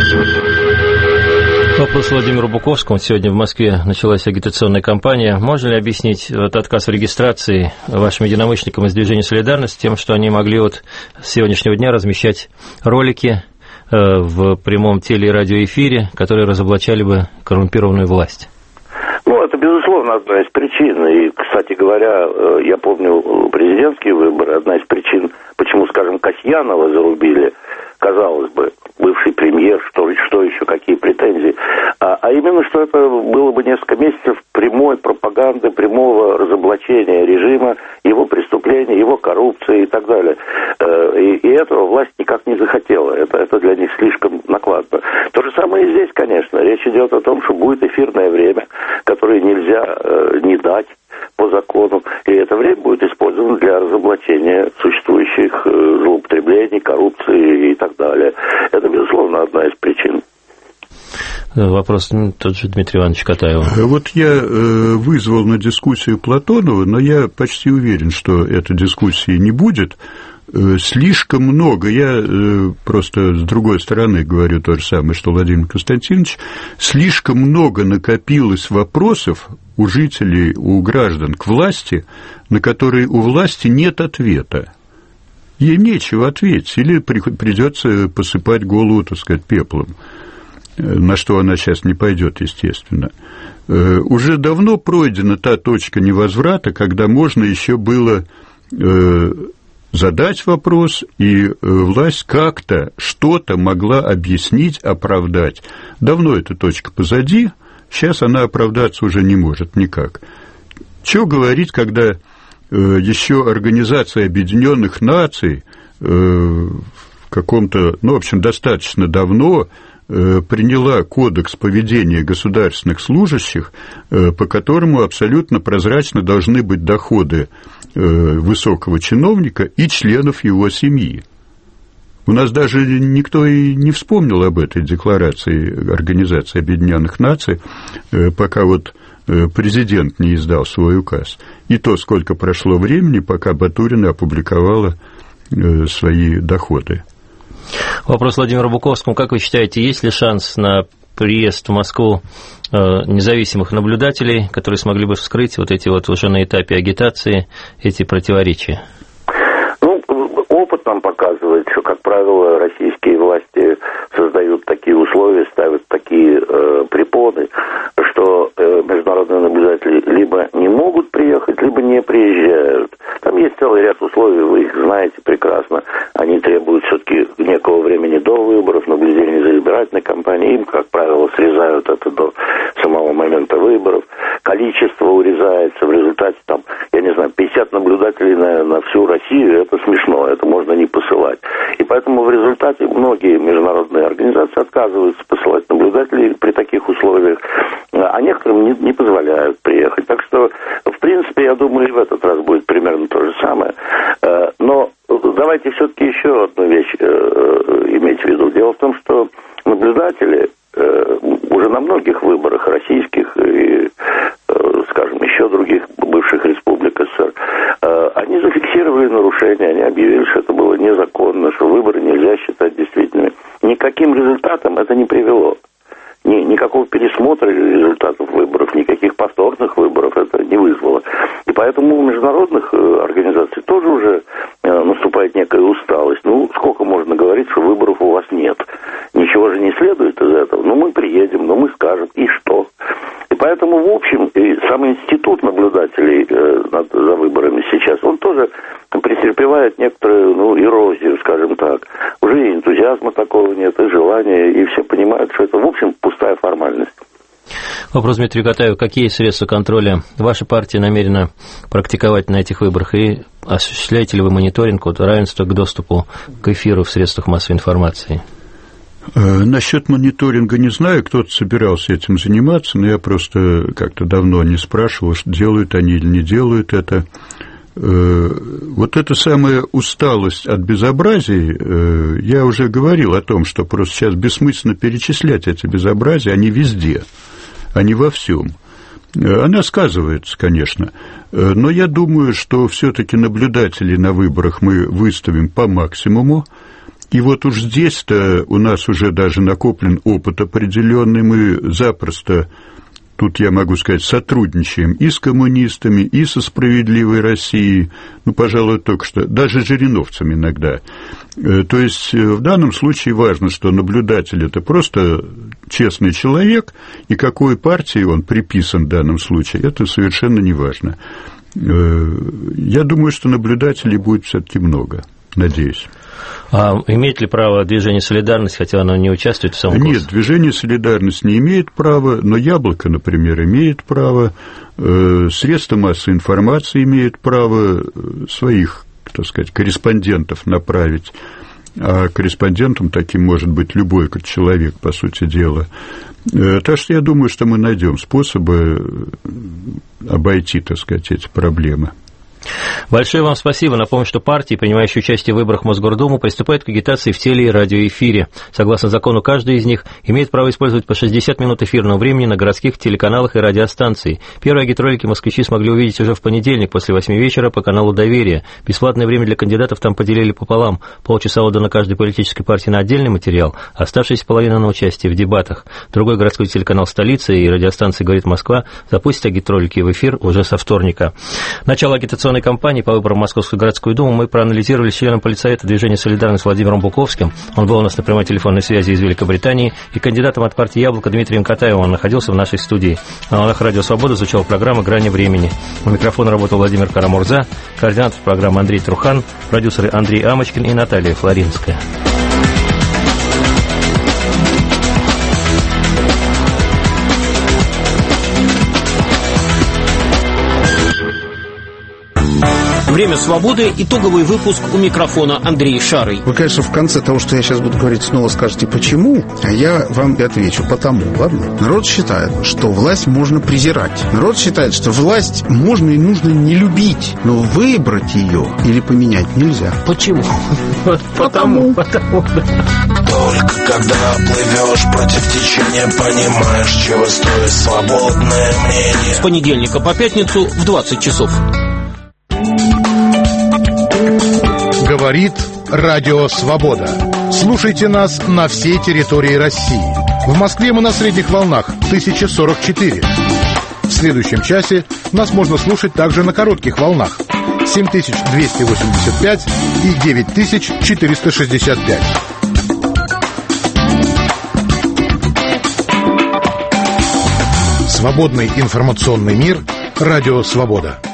Вопрос Владимиру Буковскому. Сегодня в Москве началась агитационная кампания. Можно ли объяснить вот отказ в регистрации вашим единомышленникам из движения «Солидарность» тем, что они могли вот с сегодняшнего дня размещать ролики в прямом теле- и радиоэфире, которые разоблачали бы коррумпированную власть? Ну, это, безусловно, одна из причин. И, кстати говоря, я помню президентские выборы. Одна из причин, почему, скажем, Касьянова зарубили, казалось бы, бывший премьер, что еще, какие претензии. А именно, что это было бы несколько месяцев прямой пропаганды, прямого разоблачения режима, его преступления, его коррупции и так далее. И этого власть никак не захотела. Это для них слишком накладно. То же самое и здесь, конечно. Речь идет о том, что будет эфирное время, которое нельзя не дать по закону, и это время будет использовано для разоблачения существующих злоупотреблений, коррупции и так далее. Это, безусловно, одна из причин. Вопрос тот же Дмитрий Иванович Катаева. Вот я вызвал на дискуссию Платонова, но я почти уверен, что этой дискуссии не будет. Слишком много, я просто с другой стороны говорю то же самое, что Владимир Константинович, слишком много накопилось вопросов у жителей, у граждан к власти, на которые у власти нет ответа. Ей нечего ответить, или придется посыпать голову, так сказать, пеплом, на что она сейчас не пойдет, естественно. Уже давно пройдена та точка невозврата, когда можно еще было задать вопрос, и власть как-то что-то могла объяснить, оправдать. Давно эта точка позади, сейчас она оправдаться уже не может никак. Что говорить, когда еще Организация Объединенных Наций в каком-то, ну, в общем, достаточно давно приняла кодекс поведения государственных служащих, по которому абсолютно прозрачно должны быть доходы высокого чиновника и членов его семьи. У нас даже никто и не вспомнил об этой декларации Организации Объединенных Наций, пока вот президент не издал свой указ. И то, сколько прошло времени, пока Батурина опубликовала свои доходы. Вопрос Владимиру Буковскому. Как вы считаете, есть ли шанс на приезд в Москву независимых наблюдателей, которые смогли бы вскрыть вот эти вот уже на этапе агитации эти противоречия? Ну, опыт нам показывает, что, как правило, российские власти создают такие условия, ставят такие препоны, что международные наблюдатели либо не могут приехать, либо не приезжают. Там есть целый ряд условий, вы их знаете прекрасно. Они требуют все-таки некого времени до выборов, наблюдения за избирательной кампанией. Им, как правило, срезают это до самого момента выборов. Количество урезается в результате, там, я не знаю, 50 наблюдателей на всю Россию, это смешно, это можно не посылать. И поэтому в результате многие международные организации отказываются посылать наблюдателей при таких условиях, а некоторым не позволяют приехать. Так что, в принципе, я думаю, и в этот раз будет примерно то же самое. Но давайте все-таки еще одну вещь иметь в виду. Дело в том, что наблюдатели уже на многих выборах российских и, скажем, еще других бывших республик СССР, они зафиксировали нарушения, они объявили, что это было незаконно, что выборы нельзя считать действительными. Никаким результатом это не привело. Никакого пересмотра результатов выборов, никаких повторных выборов это не вызвало. И поэтому у международных организаций тоже уже наступает некая усталость. Ну, сколько можно говорить, что выборов у вас нет? Ничего же не следует из этого. Ну, мы приедем, мы скажем, и что? И поэтому, в общем, и сам институт наблюдателей за выборами сейчас, он тоже претерпевает некоторую, эрозию, скажем так. Уже и энтузиазма такого нет, и желания, и все понимают, что это, в общем, пустая формальность. Вопрос Дмитрию Катаеву. Какие средства контроля ваша партия намерена практиковать на этих выборах? И осуществляете ли вы мониторинг равенства к доступу к эфиру в средствах массовой информации? Насчет мониторинга не знаю, кто-то собирался этим заниматься, но я просто как-то давно не спрашивал, делают они или не делают это. Вот эта самая усталость от безобразий, я уже говорил о том, что просто сейчас бессмысленно перечислять эти безобразия, они везде, они во всем. Она сказывается, конечно, но я думаю, что все-таки наблюдателей на выборах мы выставим по максимуму. И вот уж здесь-то у нас уже даже накоплен опыт определенный, мы запросто, тут я могу сказать, сотрудничаем и с коммунистами, и со «Справедливой Россией», ну, пожалуй, только что, даже жириновцами иногда. То есть в данном случае важно, что наблюдатель – это просто честный человек, и какой партии он приписан в данном случае, это совершенно не важно. Я думаю, что наблюдателей будет все-таки много, надеюсь. А имеет ли право движение «Солидарность», хотя оно не участвует в самом Нет, движение «Солидарность» не имеет права, но «Яблоко», например, имеет право, средства массовой информации имеют право своих, так сказать, корреспондентов направить, а корреспондентом таким может быть любой человек, по сути дела. Так что я думаю, что мы найдем способы обойти, так сказать, эти проблемы. Большое вам спасибо. Напомню, что партии, принимающие участие в выборах в Мосгордуму, приступают к агитации в теле- и радиоэфире. Согласно закону, каждый из них имеет право использовать по 60 минут эфирного времени на городских телеканалах и радиостанции. Первые агитролики москвичи смогли увидеть уже в понедельник после 8 вечера по каналу «Доверие». Бесплатное время для кандидатов там поделили пополам. Полчаса отдано каждой политической партии на отдельный материал, оставшаяся половина на участие в дебатах. Другой городской телеканал «Столица» и радиостанция «Говорит Москва» запустят агитролики в эфир уже со вторника. Начало агитационной кампании по выборам в Московскую городскую думу мы проанализировали с членом политсовета движения «Солидарность» Владимиром Буковским. Он был у нас на прямой телефонной связи из Великобритании, и кандидатом от партии «Яблоко» Дмитрием Катаевым. Он находился в нашей студии. На волнах «Радио Свобода» звучала программа «Грани времени». У микрофона работал Владимир Карамурза, координатор программы Андрей Трухан, продюсеры Андрей Амочкин и Наталья Флоринская. Время свободы. Итоговый выпуск, у микрофона Андрей Шарый. Вы, конечно, в конце того, что я сейчас буду говорить, снова скажете «почему?», а я вам и отвечу «потому». Ладно? Народ считает, что власть можно презирать. Народ считает, что власть можно и нужно не любить, но выбрать ее или поменять нельзя. Почему? Потому. Только когда плывешь против течения, понимаешь, чего стоит свободное мнение. С понедельника по пятницу в 20 часов. Говорит Радио Свобода. Слушайте нас на всей территории России. В Москве мы на средних волнах 1044. В следующем часе нас можно слушать также на коротких волнах 7285 и 9465. Свободный информационный мир. Радио Свобода.